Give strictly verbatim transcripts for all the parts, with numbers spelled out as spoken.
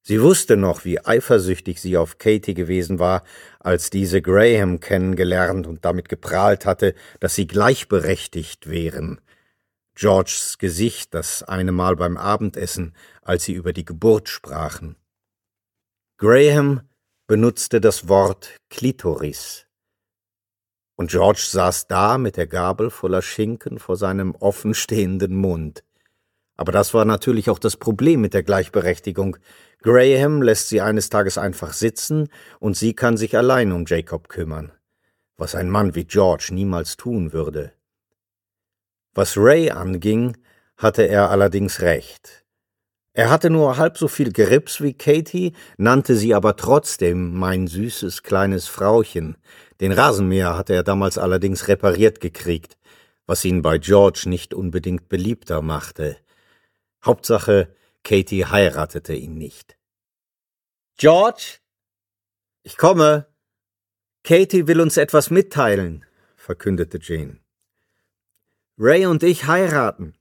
Sie wusste noch, wie eifersüchtig sie auf Katie gewesen war, als diese Graham kennengelernt und damit geprahlt hatte, dass sie gleichberechtigt wären. Georges Gesicht das eine Mal beim Abendessen, als sie über die Geburt sprachen. Graham benutzte das Wort Klitoris. Und George saß da mit der Gabel voller Schinken vor seinem offenstehenden Mund. Aber das war natürlich auch das Problem mit der Gleichberechtigung. Graham lässt sie eines Tages einfach sitzen und sie kann sich allein um Jacob kümmern, was ein Mann wie George niemals tun würde. Was Ray anging, hatte er allerdings recht. Er hatte nur halb so viel Grips wie Katie, nannte sie aber trotzdem mein süßes kleines Frauchen. Den Rasenmäher hatte er damals allerdings repariert gekriegt, was ihn bei George nicht unbedingt beliebter machte. Hauptsache, Katie heiratete ihn nicht. »George? Ich komme. Katie will uns etwas mitteilen«, verkündete Jane. »Ray und ich heiraten.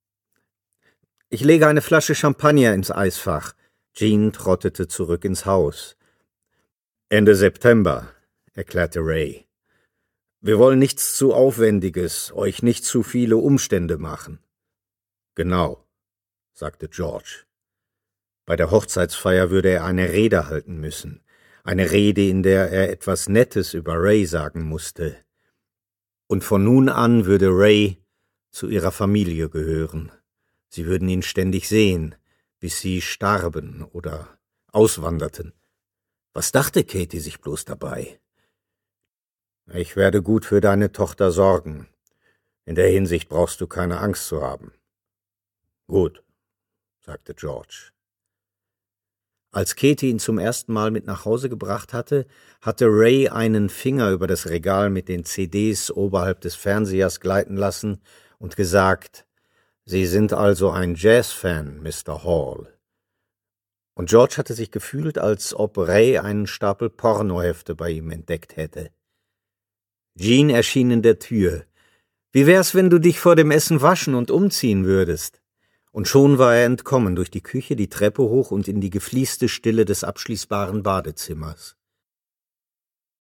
Ich lege eine Flasche Champagner ins Eisfach.« Jean trottete zurück ins Haus. »Ende September«, erklärte Ray. »Wir wollen nichts zu Aufwendiges, euch nicht zu viele Umstände machen.« »Genau«, sagte George. Bei der Hochzeitsfeier würde er eine Rede halten müssen, eine Rede, in der er etwas Nettes über Ray sagen musste. Und von nun an würde Ray zu ihrer Familie gehören. Sie würden ihn ständig sehen, bis sie starben oder auswanderten. Was dachte Katie sich bloß dabei? »Ich werde gut für deine Tochter sorgen. In der Hinsicht brauchst du keine Angst zu haben.« »Gut«, sagte George. Als Katie ihn zum ersten Mal mit nach Hause gebracht hatte, hatte Ray einen Finger über das Regal mit den C Ds oberhalb des Fernsehers gleiten lassen und gesagt, »Sie sind also ein Jazz-Fan, Mister Hall.« Und George hatte sich gefühlt, als ob Ray einen Stapel Pornohefte bei ihm entdeckt hätte. Jean erschien in der Tür. »Wie wär's, wenn du dich vor dem Essen waschen und umziehen würdest?« Und schon war er entkommen durch die Küche, die Treppe hoch und in die gefließte Stille des abschließbaren Badezimmers.